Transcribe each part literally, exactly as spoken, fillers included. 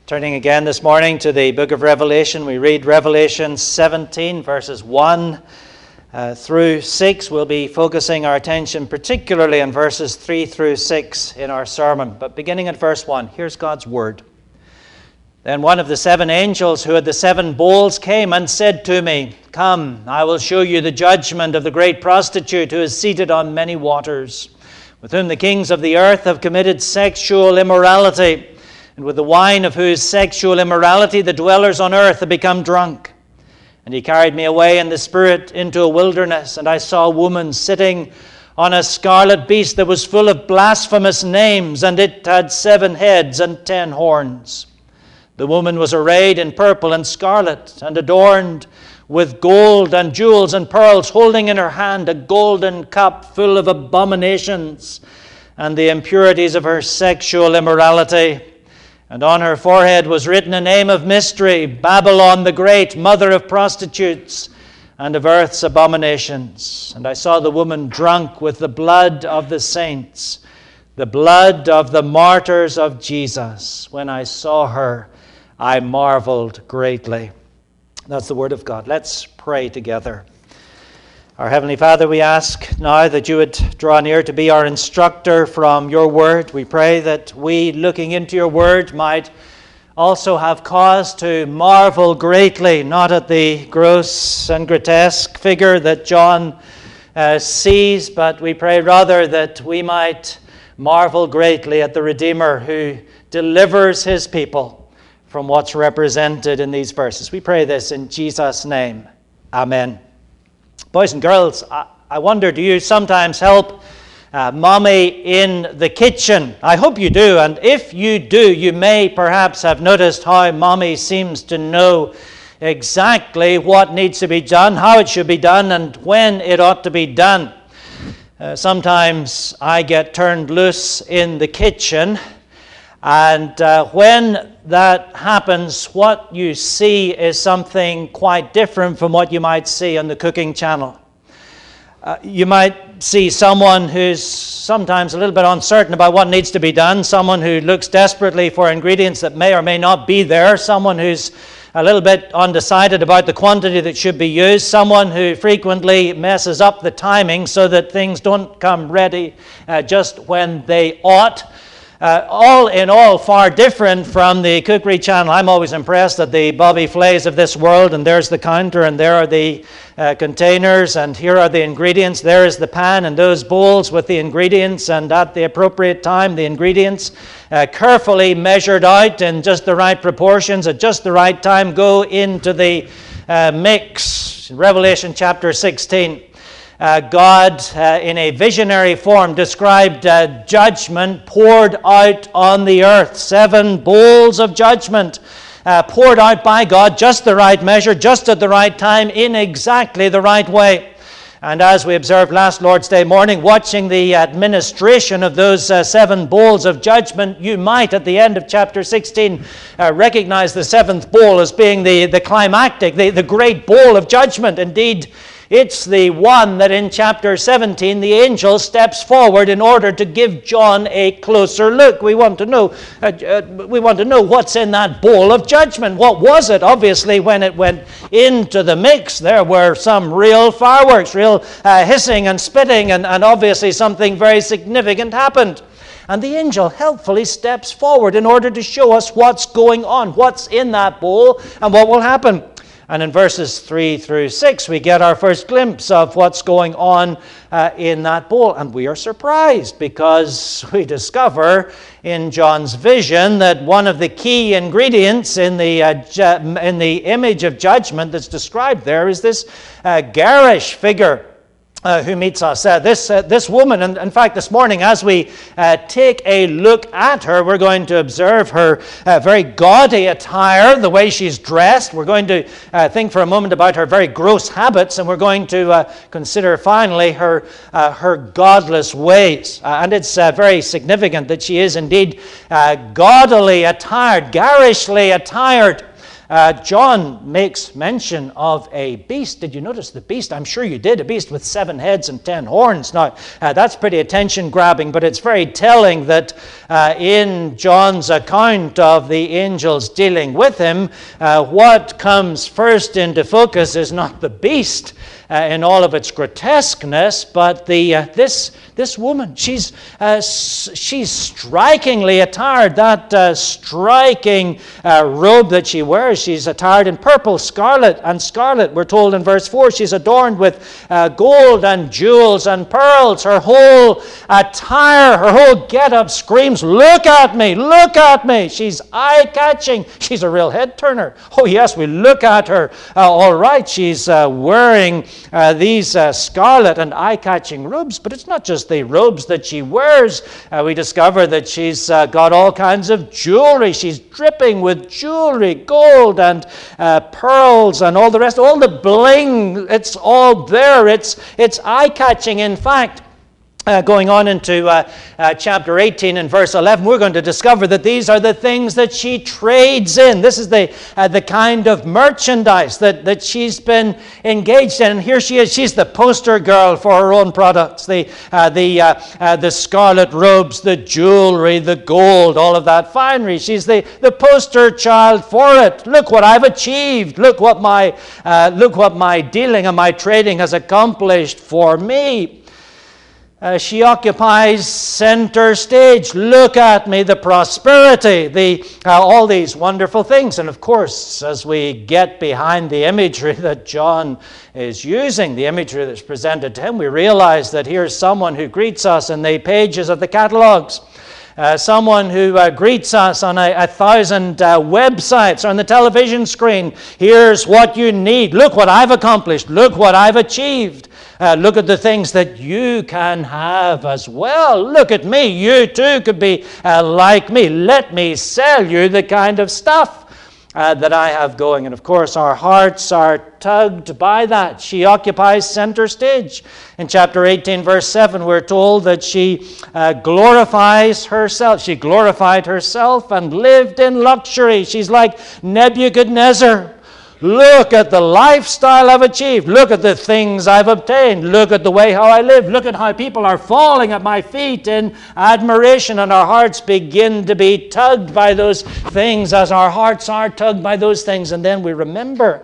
Turning again this morning to the book of Revelation, we read Revelation seventeen, verses one uh, through six. We'll be focusing our attention particularly on verses three through six in our sermon. But beginning at verse one, here's God's word. Then one of the seven angels who had the seven bowls came and said to me, "Come, I will show you the judgment of the great prostitute who is seated on many waters, with whom the kings of the earth have committed sexual immorality, and with the wine of whose sexual immorality the dwellers on earth have become drunk." And he carried me away in the spirit into a wilderness, and I saw a woman sitting on a scarlet beast that was full of blasphemous names, and it had seven heads and ten horns. The woman was arrayed in purple and scarlet, and adorned with gold and jewels and pearls, holding in her hand a golden cup full of abominations and the impurities of her sexual immorality. And on her forehead was written a name of mystery, Babylon the Great, mother of prostitutes and of earth's abominations. And I saw the woman drunk with the blood of the saints, the blood of the martyrs of Jesus. When I saw her, I marveled greatly. That's the word of God. Let's pray together. Our Heavenly Father, we ask now that you would draw near to be our instructor from your word. We pray that we, looking into your word, might also have cause to marvel greatly, not at the gross and grotesque figure that John uh, sees, but we pray rather that we might marvel greatly at the Redeemer who delivers his people from what's represented in these verses. We pray this in Jesus' name. Amen. Boys and girls, I, I wonder, do you sometimes help uh, mommy in the kitchen? I hope you do, and if you do, you may perhaps have noticed how mommy seems to know exactly what needs to be done, how it should be done, and when it ought to be done. Uh, sometimes I get turned loose in the kitchen, and uh, when that happens, what you see is something quite different from what you might see on the cooking channel. Uh, you might see someone who's sometimes a little bit uncertain about what needs to be done, someone who looks desperately for ingredients that may or may not be there, someone who's a little bit undecided about the quantity that should be used, someone who frequently messes up the timing so that things don't come ready uh, just when they ought. Uh, all in all, far different from the cookery channel. I'm always impressed at the Bobby Flays of this world, and there's the counter, and there are the uh, containers, and here are the ingredients. There is the pan and those bowls with the ingredients, and at the appropriate time, the ingredients uh, carefully measured out in just the right proportions at just the right time go into the uh, mix. Revelation chapter sixteen. Uh, God, uh, in a visionary form, described uh, judgment poured out on the earth. Seven bowls of judgment uh, poured out by God, just the right measure, just at the right time, in exactly the right way. And as we observed last Lord's Day morning, watching the administration of those uh, seven bowls of judgment, you might, at the end of chapter sixteen, uh, recognize the seventh bowl as being the, the climactic, the, the great bowl of judgment. Indeed, it's the one that in chapter seventeen the angel steps forward in order to give John a closer look. We want to know uh, uh, we want to know what's in that bowl of judgment. What was it? Obviously, when it went into the mix, there were some real fireworks, real uh, hissing and spitting, and, and obviously something very significant happened. And the angel helpfully steps forward in order to show us what's going on, what's in that bowl, and what will happen. And in verses three through six, we get our first glimpse of what's going on uh, in that bowl. And we are surprised because we discover in John's vision that one of the key ingredients in the, uh, ju- in the image of judgment that's described there is this uh, garish figure. Uh, who meets us. Uh, this uh, this woman, and in fact this morning as we uh, take a look at her, we're going to observe her uh, very gaudy attire, the way she's dressed. We're going to uh, think for a moment about her very gross habits, and we're going to uh, consider finally her uh, her godless ways. Uh, and it's uh, very significant that she is indeed uh, gaudily attired, garishly attired. Uh, John makes mention of a beast. Did you notice the beast? I'm sure you did. A beast with seven heads and ten horns. Now, uh, that's pretty attention-grabbing, but it's very telling that uh, in John's account of the angels dealing with him, uh, what comes first into focus is not the beast uh, in all of its grotesqueness, but the uh, this this woman. She's uh, she's strikingly attired. That uh, striking uh, robe that she wears, she's attired in purple, scarlet, and scarlet. We're told in verse four, she's adorned with uh, gold and jewels and pearls. Her whole attire, her whole get-up screams, "Look at me! Look at me!" She's eye-catching. She's a real head-turner. Oh yes, we look at her. Uh, all right, she's uh, wearing uh, these uh, scarlet and eye-catching robes, but it's not just the robes that she wears. Uh, we discover that she's uh, got all kinds of jewelry. She's dripping with jewelry, gold and uh, pearls and all the rest. All the bling, it's all there. It's, it's eye-catching. In fact, Uh, going on into uh, uh, chapter eighteen and verse eleven, we're going to discover that these are the things that she trades in. This is the uh, the kind of merchandise that, that she's been engaged in. And here she is. She's the poster girl for her own products. The uh, the uh, uh, the scarlet robes, the jewelry, the gold, all of that finery. She's the, the poster child for it. Look what I've achieved. Look what my uh, look what my dealing and my trading has accomplished for me. Uh, she occupies center stage. Look at me, the prosperity, the uh, all these wonderful things. And of course, as we get behind the imagery that John is using, the imagery that's presented to him, we realize that here's someone who greets us in the pages of the catalogs. Uh, someone who uh, greets us on a, a thousand uh, websites or on the television screen. Here's what you need. Look what I've accomplished. Look what I've achieved. Uh, look at the things that you can have as well. Look at me. You too could be uh, like me. Let me sell you the kind of stuff Uh, that I have going. And of course, our hearts are tugged by that. She occupies center stage. In chapter eighteen, verse seven, we're told that she uh, glorifies herself. She glorified herself and lived in luxury. She's like Nebuchadnezzar. Look at the lifestyle I've achieved. Look at the things I've obtained. Look at the way how I live. Look at how people are falling at my feet in admiration, and our hearts begin to be tugged by those things as our hearts are tugged by those things. And then we remember,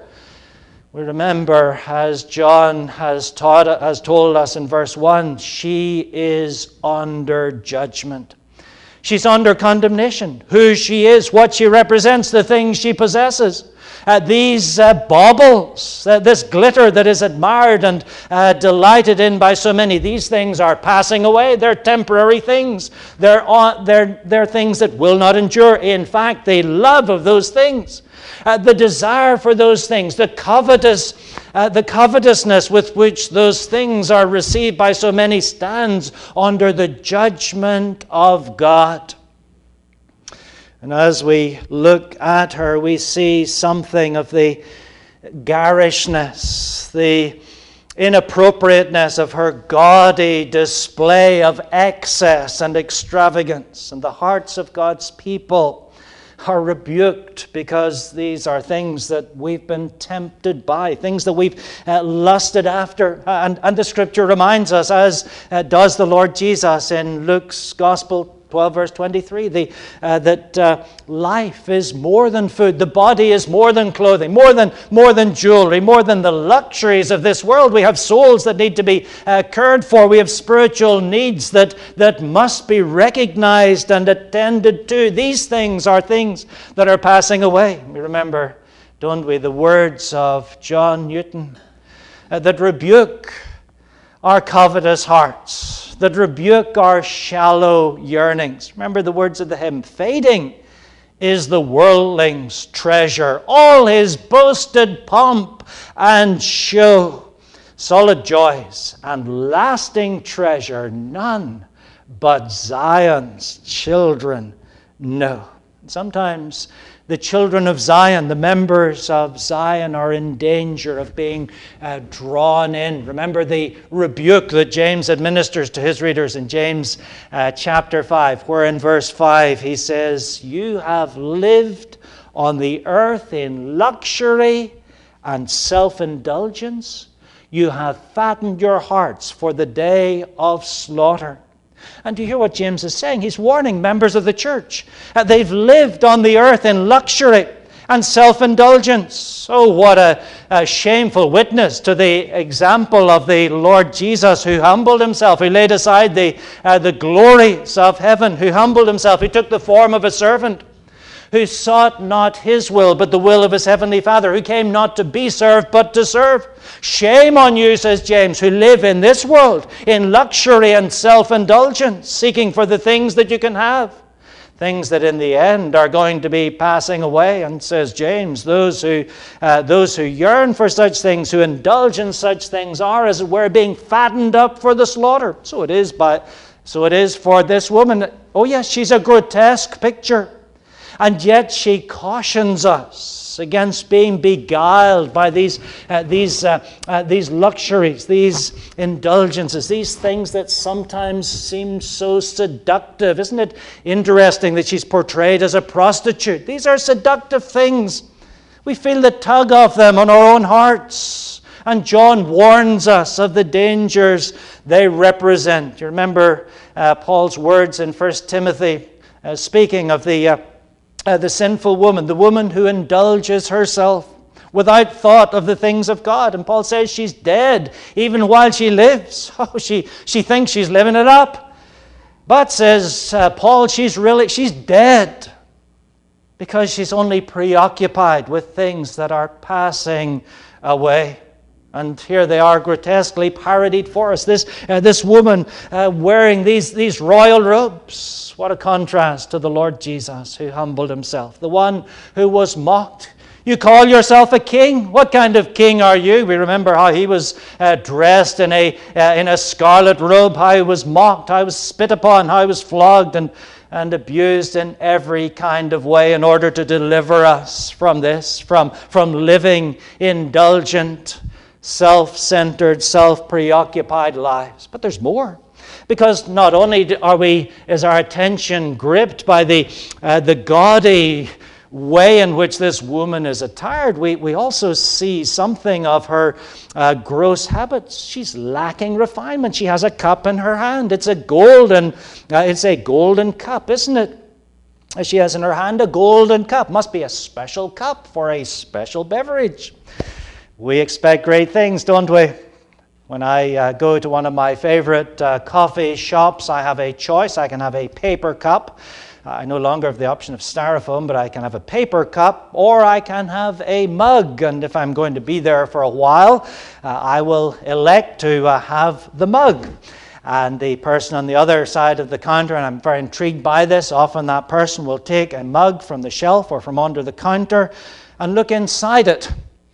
we remember as John has taught, has told us in verse one, she is under judgment. She's under condemnation. Who she is, what she represents, the things she possesses. Uh, these uh, baubles, uh, this glitter that is admired and uh, delighted in by so many, these things are passing away. They're temporary things. They're, on, they're, they're things that will not endure. In fact, the love of those things, uh, the desire for those things, the covetous, uh, the covetousness with which those things are received by so many stands under the judgment of God. And as we look at her, we see something of the garishness, the inappropriateness of her gaudy display of excess and extravagance. And the hearts of God's people are rebuked because these are things that we've been tempted by, things that we've uh, lusted after. And, and the Scripture reminds us, as uh, does the Lord Jesus in Luke's Gospel, twelve verse twenty-three, the, uh, that uh, life is more than food. The body is more than clothing, more than, more than jewelry, more than the luxuries of this world. We have souls that need to be uh, cared for. We have spiritual needs that, that must be recognized and attended to. These things are things that are passing away. We remember, don't we, the words of John Newton uh, that rebuke our covetous hearts, that rebuke our shallow yearnings. Remember the words of the hymn, fading is the worldling's treasure, all his boasted pomp and show, solid joys and lasting treasure, none but Zion's children know. Sometimes the children of Zion, the members of Zion, are in danger of being uh, drawn in. Remember the rebuke that James administers to his readers in James uh, chapter five, where in verse five he says, you have lived on the earth in luxury and self-indulgence, you have fattened your hearts for the day of slaughter. And do you hear what James is saying? He's warning members of the church. Uh, they've lived on the earth in luxury and self-indulgence. Oh, what a, a shameful witness to the example of the Lord Jesus, who humbled himself, who laid aside the, uh, the glories of heaven, who humbled himself, who took the form of a servant, who sought not his will, but the will of his heavenly Father, who came not to be served, but to serve. Shame on you, says James, who live in this world in luxury and self-indulgence, seeking for the things that you can have. Things that in the end are going to be passing away. And says James, those who uh, those who yearn for such things, who indulge in such things, are, as it were, being fattened up for the slaughter. So it is by, so it is for this woman. Oh yes, she's a grotesque picture. And yet she cautions us against being beguiled by these uh, these uh, uh, these luxuries, these indulgences, these things that sometimes seem so seductive. Isn't it interesting that she's portrayed as a prostitute? These are seductive things. We feel the tug of them on our own hearts. And John warns us of the dangers they represent. You remember uh, Paul's words in First Timothy, uh, speaking of the uh, Uh, the sinful woman, the woman who indulges herself without thought of the things of God. And Paul says she's dead even while she lives. Oh, she, she thinks she's living it up. But, says uh, Paul, she's really, she's dead because she's only preoccupied with things that are passing away. And here they are grotesquely parodied for us. This, uh, this woman uh, wearing these, these royal robes. What a contrast to the Lord Jesus, who humbled himself. The one who was mocked. You call yourself a king? What kind of king are you? We remember how he was uh, dressed in a, uh, in a scarlet robe, how he was mocked, how he was spit upon, how he was flogged and, and abused in every kind of way in order to deliver us from this, from, from living indulgent, self-centered, self-preoccupied lives. But there's more. Because not only are we, is our attention gripped by the, uh, the gaudy way in which this woman is attired, we, we also see something of her uh, gross habits. She's lacking refinement. She has a cup in her hand. It's a golden, uh, it's a golden cup, isn't it? She has in her hand a golden cup. Must be a special cup for a special beverage. We expect great things, don't we? When I uh, go to one of my favorite uh, coffee shops, I have a choice. I can have a paper cup. Uh, I no longer have the option of styrofoam, but I can have a paper cup, or I can have a mug. And if I'm going to be there for a while, uh, I will elect to uh, have the mug. And the person on the other side of the counter, and I'm very intrigued by this, often that person will take a mug from the shelf or from under the counter and look inside it.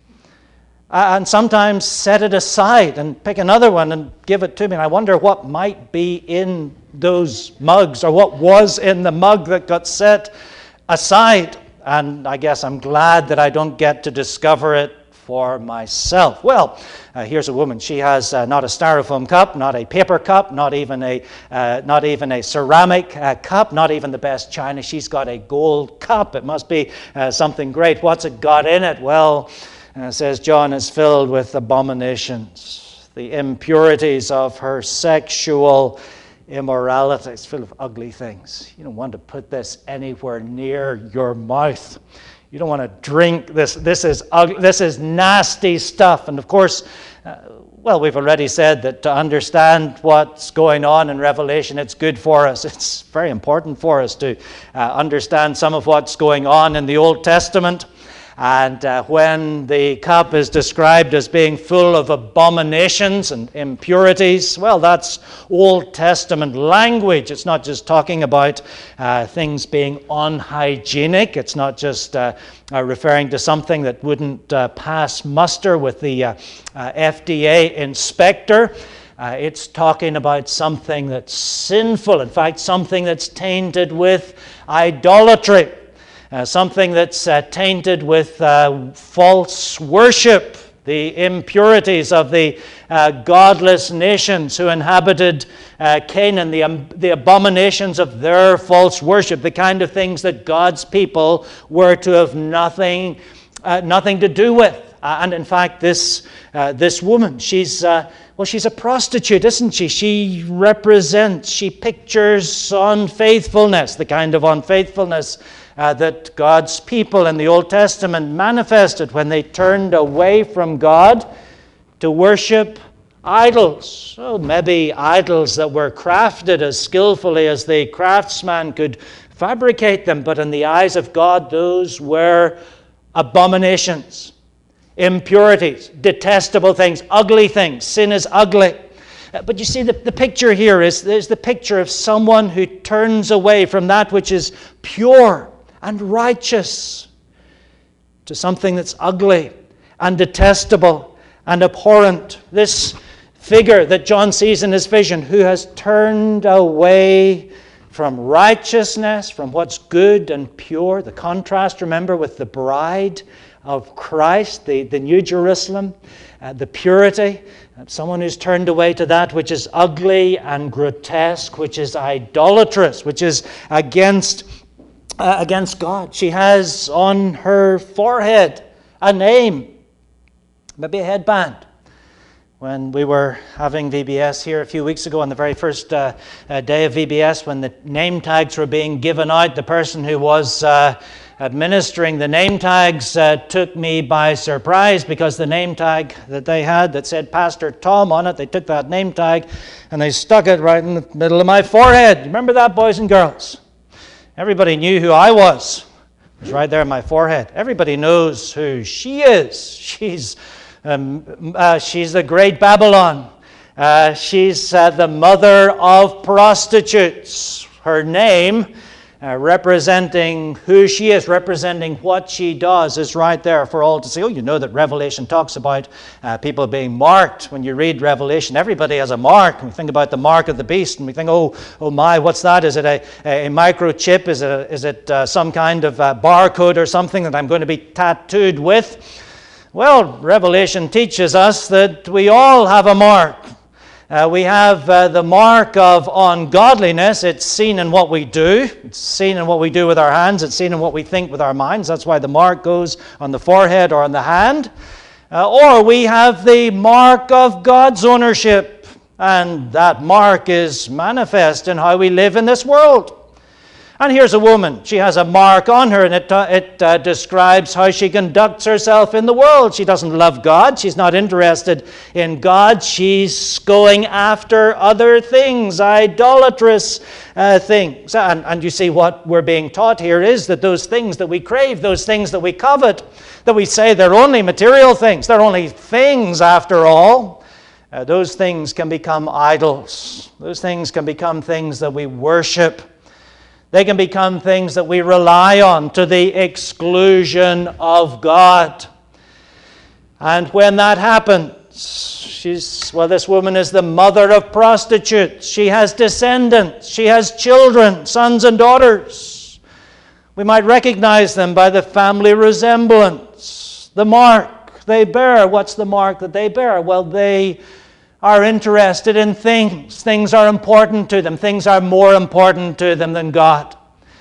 And sometimes set it aside and pick another one and give it to me. And I wonder what might be in those mugs, or what was in the mug that got set aside. And I guess I'm glad that I don't get to discover it for myself. Well, uh, here's a woman. She has uh, not a styrofoam cup, not a paper cup, not even a uh, not even a ceramic uh, cup, not even the best china. She's got a gold cup. It must be uh, something great. What's it got in it? Well, Uh, says John, is filled with abominations, the impurities of her sexual immorality. It's full of ugly things. You don't want to put this anywhere near your mouth. You don't want to drink this. This is ugly. This is nasty stuff. And of course, uh, well, we've already said that to understand what's going on in Revelation, it's good for us. It's very important for us to uh, understand some of what's going on in the Old Testament. And uh, when the cup is described as being full of abominations and impurities, well, that's Old Testament language. It's not just talking about uh, things being unhygienic. It's not just uh, uh, referring to something that wouldn't uh, pass muster with the uh, uh, F D A inspector. Uh, it's talking about something that's sinful. In fact, something that's tainted with idolatry. Uh, something that's uh, tainted with uh, false worship. the impurities of the uh, godless nations who inhabited uh, Canaan, the, um, the abominations of their false worship, the kind of things that God's people were to have nothing, uh, nothing to do with. Uh, and in fact, this uh, this woman, she's uh, well, she's a prostitute, isn't she? She represents, she pictures unfaithfulness, the kind of unfaithfulness uh, that God's people in the Old Testament manifested when they turned away from God to worship idols. So maybe idols that were crafted as skillfully as the craftsman could fabricate them, but in the eyes of God, those were abominations. Impurities, detestable things, ugly things. Sin is ugly. But you see, the, the picture here is there's the picture of someone who turns away from that which is pure and righteous to something that's ugly and detestable and abhorrent. This figure that John sees in his vision, who has turned away from righteousness, from what's good and pure. The contrast, remember, with the bride of Christ, the, the New Jerusalem, uh, the purity. Uh, someone who's turned away to that which is ugly and grotesque, which is idolatrous, which is against, uh, against God. She has on her forehead a name, maybe a headband. When we were having V B S here a few weeks ago, on the very first uh, uh, day of V B S, when the name tags were being given out, the person who was uh, administering the name tags uh, took me by surprise, because the name tag that they had that said Pastor Tom on it, they took that name tag and they stuck it right in the middle of my forehead. Remember that, boys and girls? Everybody knew who I was. It was right there in my forehead. Everybody knows who she is. She's Um, uh, she's the great Babylon. Uh, she's uh, the mother of prostitutes. Her name, uh, representing who she is, representing what she does, is right there for all to see. Oh, you know that Revelation talks about uh, people being marked. When you read Revelation, everybody has a mark. And we think about the mark of the beast, and we think, oh, oh my, what's that? Is it a, a microchip? Is it, a, is it uh, some kind of uh, barcode or something that I'm going to be tattooed with? Well, Revelation teaches us that we all have a mark. Uh, we have uh, the mark of ungodliness. It's seen in what we do. It's seen in what we do with our hands. It's seen in what we think with our minds. That's why the mark goes on the forehead or on the hand. Uh, or we have the mark of God's ownership. And that mark is manifest in how we live in this world. And here's a woman. She has a mark on her, and it, uh, it uh, describes how she conducts herself in the world. She doesn't love God. She's not interested in God. She's going after other things, idolatrous uh, things. And, and you see, what we're being taught here is that those things that we crave, those things that we covet, that we say they're only material things, they're only things after all, uh, those things can become idols. Those things can become things that we worship. They can become things that we rely on to the exclusion of God. And when that happens, she's, well, this woman is the mother of prostitutes. She has descendants. She has children, sons and daughters. We might recognize them by the family resemblance, the mark they bear. What's the mark that they bear? Well, they are interested in things. Things are important to them. Things are more important to them than God.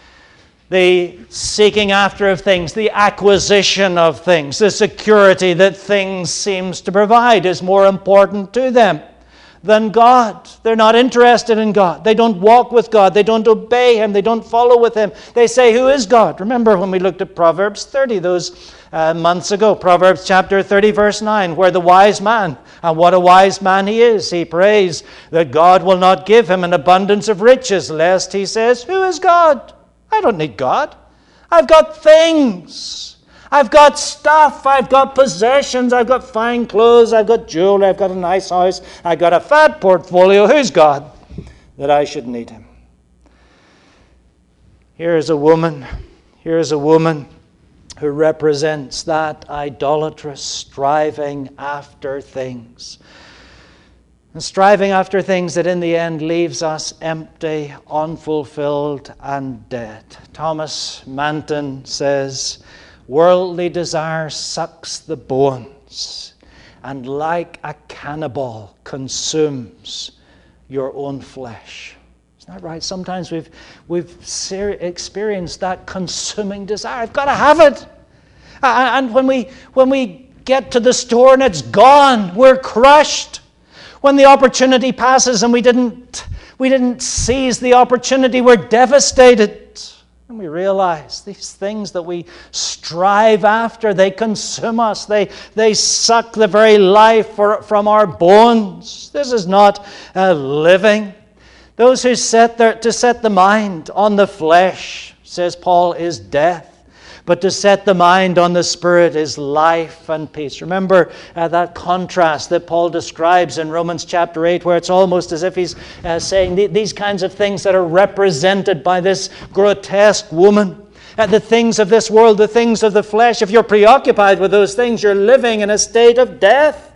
The seeking after of things, the acquisition of things, the security that things seems to provide is more important to them than God. They're not interested in God. They don't walk with God. They don't obey Him. They don't follow with Him. They say, who is God? Remember when we looked at Proverbs thirty those uh, months ago. Proverbs chapter thirty, verse nine, where the wise man, and what a wise man he is, he prays that God will not give him an abundance of riches, lest he says, who is God? I don't need God. I've got things. I've got stuff, I've got possessions, I've got fine clothes, I've got jewelry, I've got a nice house, I've got a fat portfolio. Who's God that I should need Him? Here is a woman, here is a woman who represents that idolatrous striving after things. And striving after things that in the end leaves us empty, unfulfilled, and dead. Thomas Manton says, worldly desire sucks the bones. and like a cannibal consumes your own flesh. Isn't that right? Sometimes we've, we've ser- experienced that consuming desire. I've got to have it. And when we, when we get to the store and it's gone, we're crushed. When the opportunity passes and we didn't, we didn't seize the opportunity, we're devastated. And we realize these things that we strive after, they consume us. They, they suck the very life for, from our bones. This is not uh, living. Those who set their, to set the mind on the flesh, says Paul, is death. But to set the mind on the Spirit is life and peace. Remember uh, that contrast that Paul describes in Romans chapter eight, where it's almost as if he's uh, saying th- these kinds of things that are represented by this grotesque woman. Uh, the things of this world, the things of the flesh. If you're preoccupied with those things, you're living in a state of death.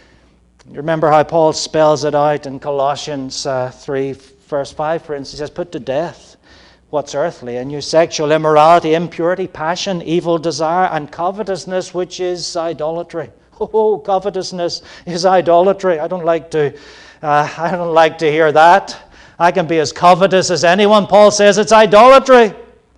You remember how Paul spells it out in Colossians uh, three, verse five, for instance. He says, put to death what's earthly, and your sexual immorality, impurity, passion, evil desire, and covetousness, which is idolatry. Oh, covetousness is idolatry. I don't like to, uh, I don't like to hear that. I can be as covetous as anyone. Paul says it's idolatry.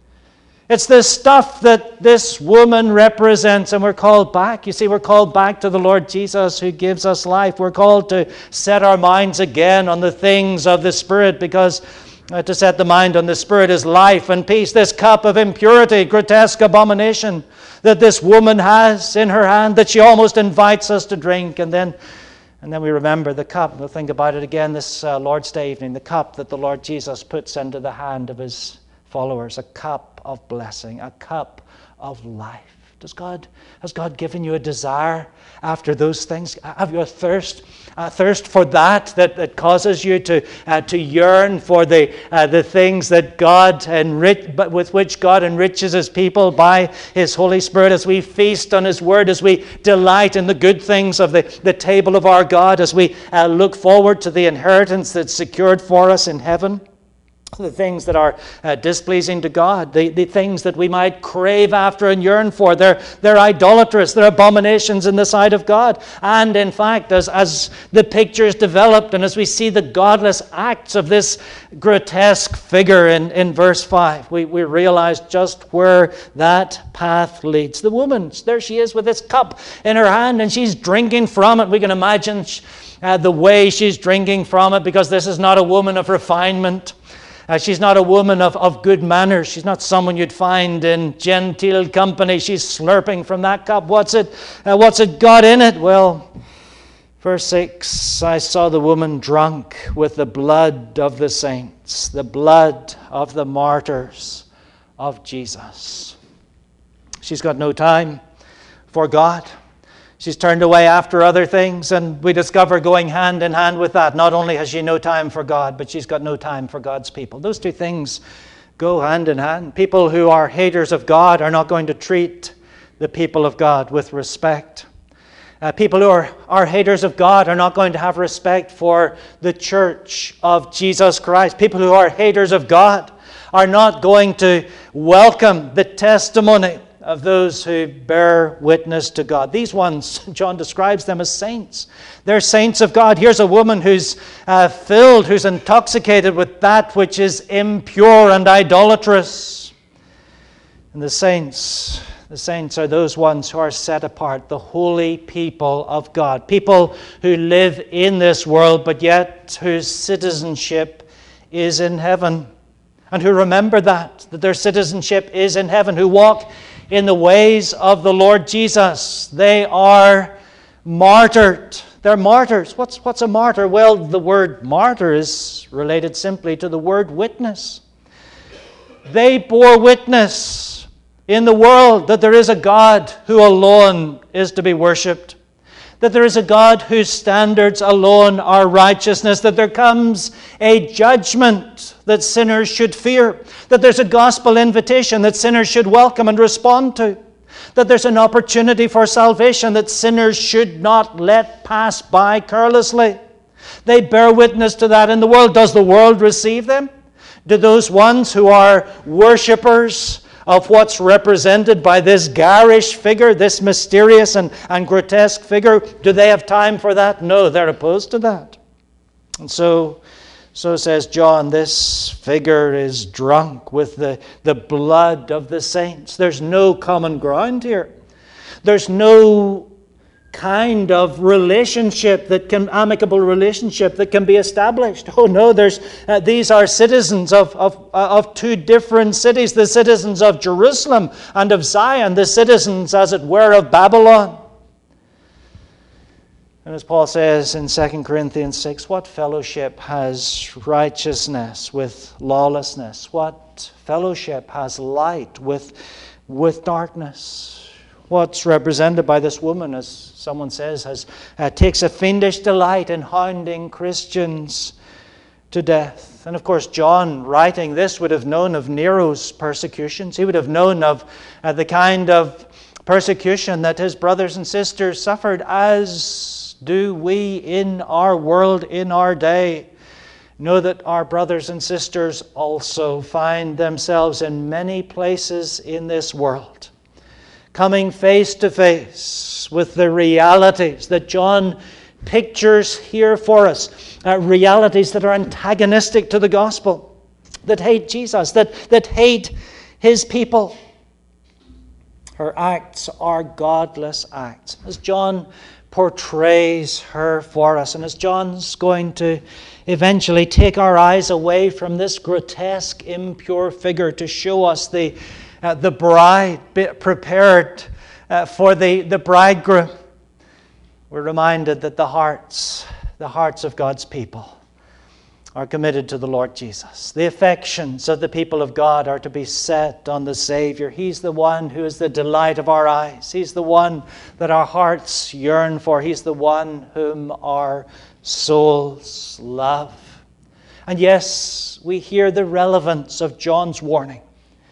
It's the stuff that this woman represents, and we're called back. You see, we're called back to the Lord Jesus who gives us life. We're called to set our minds again on the things of the Spirit, because Uh, to set the mind on the Spirit is life and peace. This cup of impurity, grotesque abomination that this woman has in her hand, that she almost invites us to drink. And then and then we remember the cup. We'll think about it again this uh, Lord's Day evening. The cup that the Lord Jesus puts into the hand of his followers. A cup of blessing. A cup of life. Does God, has God given you a desire after those things? Have you a thirst, a thirst for that that, that causes you to uh, to yearn for the uh, the things that God enrich, but with which God enriches His people by His Holy Spirit, as we feast on His Word, as we delight in the good things of the, the table of our God, as we uh, look forward to the inheritance that's secured for us in heaven? The things that are uh, displeasing to God, the, the things that we might crave after and yearn for, they're, they're idolatrous, they're abominations in the sight of God. And in fact, as, as the picture is developed and as we see the godless acts of this grotesque figure in, in verse five, we, we realize just where that path leads. The woman, there she is with this cup in her hand and she's drinking from it. We can imagine uh, the way she's drinking from it, because this is not a woman of refinement. Uh, she's not a woman of, of good manners. She's not someone you'd find in genteel company. She's slurping from that cup. What's it, uh, what's it got in it? Well, verse six, I saw the woman drunk with the blood of the saints, the blood of the martyrs of Jesus. She's got no time for God. She's turned away after other things, and we discover going hand in hand with that. Not only has she no time for God, but she's got no time for God's people. Those two things go hand in hand. People who are haters of God are not going to treat the people of God with respect. Uh, people who are, are haters of God are not going to have respect for the church of Jesus Christ. People who are haters of God are not going to welcome the testimony of those who bear witness to God. These ones, John describes them as saints. They're saints of God. Here's a woman who's uh, filled, who's intoxicated with that which is impure and idolatrous. And the saints, the saints are those ones who are set apart, the holy people of God. People who live in this world, but yet whose citizenship is in heaven. And who remember that, that their citizenship is in heaven, who walk in the ways of the Lord Jesus. They are martyred. They're martyrs. What's, what's a martyr? Well, the word martyr is related simply to the word witness. They bore witness in the world that there is a God who alone is to be worshipped, that there is a God whose standards alone are righteousness, that there comes a judgment that sinners should fear, that there's a gospel invitation that sinners should welcome and respond to, that there's an opportunity for salvation that sinners should not let pass by carelessly. They bear witness to that in the world. Does the world receive them? Do those ones who are worshippers of what's represented by this garish figure, this mysterious and, and grotesque figure? Do they have time for that? No, they're opposed to that. And so, so says John, this figure is drunk with the, the blood of the saints. There's no common ground here. There's no kind of relationship that can, amicable relationship that can be established. Oh no, there's uh, these are citizens of, of, uh, of two different cities, the citizens of Jerusalem and of Zion, the citizens, as it were, of Babylon. And as Paul says in Second Corinthians six, what fellowship has righteousness with lawlessness? What fellowship has light with, with darkness? What's represented by this woman, as someone says, has uh, takes a fiendish delight in hounding Christians to death. And of course, John, writing this, would have known of Nero's persecutions. He would have known of uh, the kind of persecution that his brothers and sisters suffered, as do we in our world, in our day. Know that our brothers and sisters also find themselves in many places in this world, coming face to face with the realities that John pictures here for us, uh, realities that are antagonistic to the gospel, that hate Jesus, that, that hate his people. Her acts are godless acts, as John portrays her for us, and as John's going to eventually take our eyes away from this grotesque, impure figure to show us the Uh, the bride prepared uh, for the, the bridegroom. We're reminded that the hearts, the hearts of God's people are committed to the Lord Jesus. The affections of the people of God are to be set on the Savior. He's the one who is the delight of our eyes. He's the one that our hearts yearn for. He's the one whom our souls love. And yes, we hear the relevance of John's warning,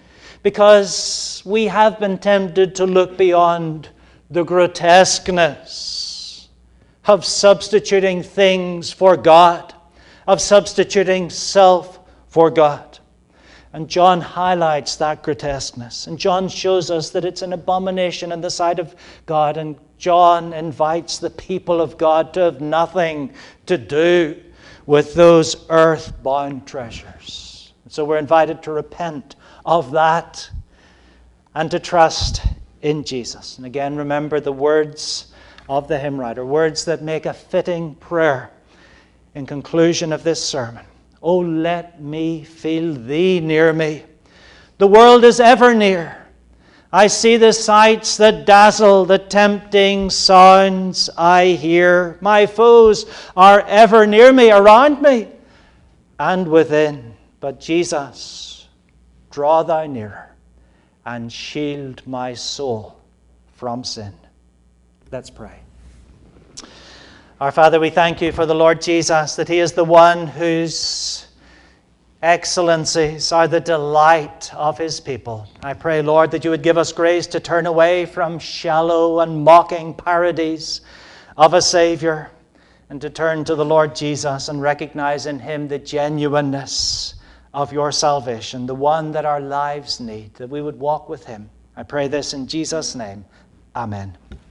because we have been tempted to look beyond the grotesqueness of substituting things for God, of substituting self for God. And John highlights that grotesqueness. And John shows us that it's an abomination in the sight of God. And John invites the people of God to have nothing to do with those earth-bound treasures. And so we're invited to repent of that and to trust in Jesus. And again, remember the words of the hymn writer, words that make a fitting prayer in conclusion of this sermon. Oh, let me feel thee near me. The world is ever near. I see the sights that dazzle, the tempting sounds I hear. My foes are ever near me, around me, and within. But Jesus, draw thou nearer and shield my soul from sin. Let's pray. Our Father, we thank you for the Lord Jesus, that he is the one whose excellencies are the delight of his people. I pray, Lord, that you would give us grace to turn away from shallow and mocking parodies of a Savior and to turn to the Lord Jesus and recognize in him the genuineness of your salvation, the one that our lives need, that we would walk with him. I pray this in Jesus' name. Amen.